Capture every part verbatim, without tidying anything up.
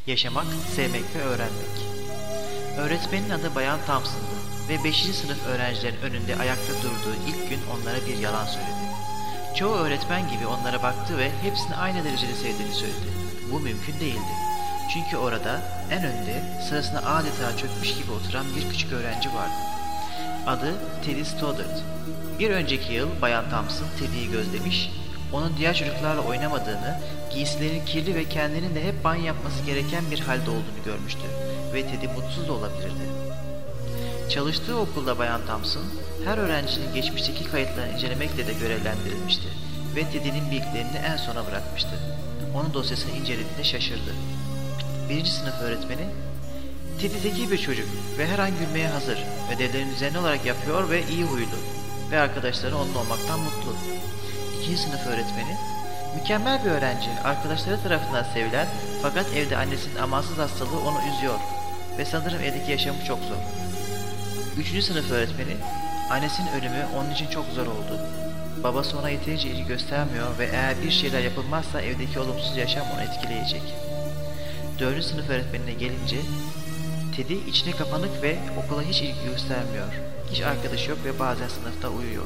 Yaşamak, sevmek ve öğrenmek. Öğretmenin adı Bayan Thompson'dı ve beşinci sınıf öğrencilerin önünde ayakta durduğu ilk gün onlara bir yalan söyledi. Çoğu öğretmen gibi onlara baktı ve hepsini aynı derecede sevdiğini söyledi. Bu mümkün değildi. Çünkü orada en önde sırasına adeta çökmüş gibi oturan bir küçük öğrenci vardı. Adı Teddy Stoddard. Bir önceki yıl Bayan Thompson Teddy'yi gözlemiş, onun diğer çocuklarla oynamadığını, giysilerinin kirli ve kendinin de hep banyo yapması gereken bir halde olduğunu görmüştü ve Teddy mutsuz da olabilirdi. Çalıştığı okulda Bayan Thompson, her öğrencinin geçmişteki kayıtlarını incelemekle de görevlendirilmişti ve Teddy'nin bilgilerini en sona bırakmıştı. Onun dosyasını incelediğinde şaşırdı. Birinci sınıf öğretmeni, "Teddy zeki bir çocuk ve her an gülmeye hazır, ödevlerini düzenli olarak yapıyor ve iyi huylu ve arkadaşları onun olmaktan mutlu." İkinci sınıf öğretmeni, "Mükemmel bir öğrenci, arkadaşları tarafından sevilen fakat evde annesinin amansız hastalığı onu üzüyor ve sanırım evdeki yaşamı çok zor." Üçüncü sınıf öğretmeni, "Annesinin ölümü onun için çok zor oldu. Babası ona yeterince ilgi göstermiyor ve eğer bir şeyler yapılmazsa evdeki olumsuz yaşam onu etkileyecek." Dördüncü sınıf öğretmenine gelince, "Teddy içine kapanık ve okula hiç ilgi göstermiyor. Hiç arkadaşı yok ve bazen sınıfta uyuyor."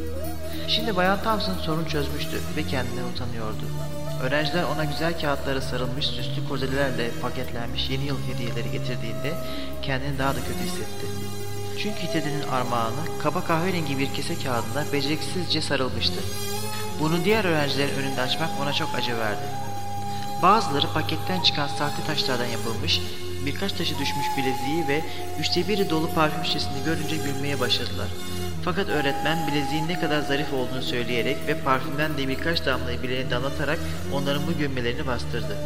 Şimdi Bayan Thompson sorunu çözmüştü ve kendinden utanıyordu. Öğrenciler ona güzel kağıtlara sarılmış süslü kurdelelerle paketlenmiş yeni yıl hediyeleri getirdiğinde kendini daha da kötü hissetti. Çünkü Teddy'nin armağanı kaba kahverengi bir kese kağıdına beceriksizce sarılmıştı. Bunu diğer öğrencilerin önünde açmak ona çok acı verdi. Bazıları paketten çıkan sahte taşlardan yapılmış, birkaç taşı düşmüş bileziği ve üçte biri dolu parfüm şişesini görünce gülmeye başladılar. Fakat öğretmen bileziğin ne kadar zarif olduğunu söyleyerek ve parfümden de birkaç damlayı bileğine damlatarak onların bu gülmelerini bastırdı.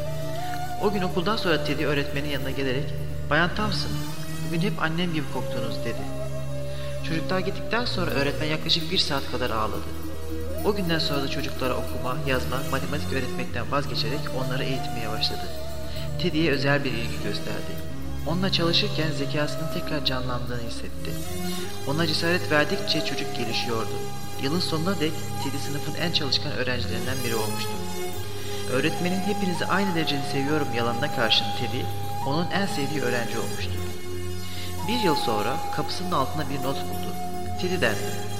O gün okuldan sonra Teddy öğretmenin yanına gelerek, "Bayan Thompson, bugün hep annem gibi koktunuz." dedi. Çocuklar gittikten sonra öğretmen yaklaşık bir saat kadar ağladı. O günden sonra da çocuklara okuma, yazma, matematik öğretmekten vazgeçerek onları eğitmeye başladı. Teddy'ye özel bir ilgi gösterdi. Onunla çalışırken zekasının tekrar canlandığını hissetti. Ona cesaret verdikçe çocuk gelişiyordu. Yılın sonuna dek Teddy sınıfın en çalışkan öğrencilerinden biri olmuştu. Öğretmenin "hepinizi aynı derecede seviyorum" yalanına karşın Teddy, onun en sevdiği öğrenci olmuştu. Bir yıl sonra kapısının altına bir not buldu. Teddy'den.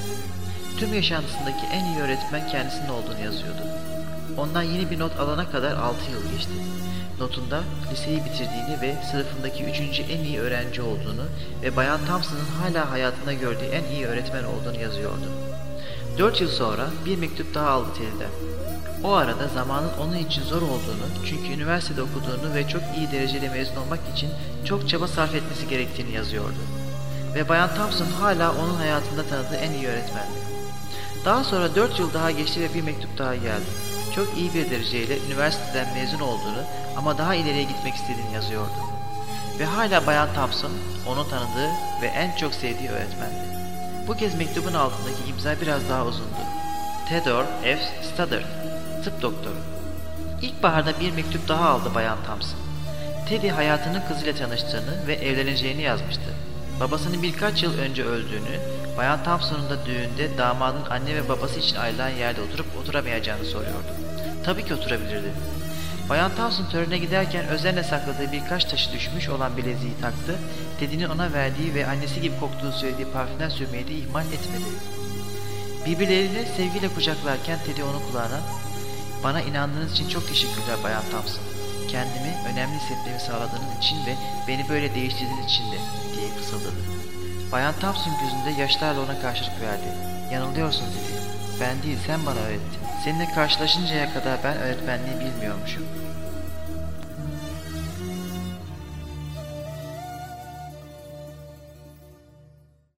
Tüm yaşantısındaki en iyi öğretmen kendisinin olduğunu yazıyordu. Ondan yeni bir not alana kadar altı yıl geçti. Notunda liseyi bitirdiğini ve sınıfındaki üçüncü en iyi öğrenci olduğunu ve Bayan Thompson'ın hala hayatında gördüğü en iyi öğretmen olduğunu yazıyordu. Dört yıl sonra bir mektup daha aldı Teddy'den. O arada zamanın onun için zor olduğunu, çünkü üniversitede okuduğunu ve çok iyi dereceli mezun olmak için çok çaba sarf etmesi gerektiğini yazıyordu. Ve Bayan Thompson hala onun hayatında tanıdığı en iyi öğretmendi. Daha sonra dört yıl daha geçti ve bir mektup daha geldi. Çok iyi bir dereceyle üniversiteden mezun olduğunu ama daha ileriye gitmek istediğini yazıyordu. Ve hala Bayan Thompson, onu tanıdığı ve en çok sevdiği öğretmendi. Bu kez mektubun altındaki imza biraz daha uzundu. Theodore F. Stoddard, tıp doktoru. İlkbaharda bir mektup daha aldı Bayan Thompson. Teddy hayatının kızıyla tanıştığını ve evleneceğini yazmıştı. Babasının birkaç yıl önce öldüğünü, Bayan Thompson'un da düğünde damadın anne ve babası için ayrılan yerde oturup oturamayacağını soruyordu. Tabii ki oturabilirdi. Bayan Thompson törene giderken özenle sakladığı birkaç taşı düşmüş olan bileziği taktı, Teddy'nin ona verdiği ve annesi gibi koktuğu söylediği parfümden sürmeyi de ihmal etmedi. Birbirlerini sevgiyle kucaklarken Teddy onun kulağına, "Bana inandığınız için çok teşekkürler Bayan Thompson. Kendimi önemli hissetmemi sağladığınız için ve beni böyle değiştirdiğiniz için de" diye fısıldadı. Bayan Thompson gözünde yaşlarla ona karşılık verdi. "Yanılıyorsun" dedi. "Ben değil, sen bana öğrettin. Seninle karşılaşıncaya kadar ben öğretmenliği bilmiyormuşum."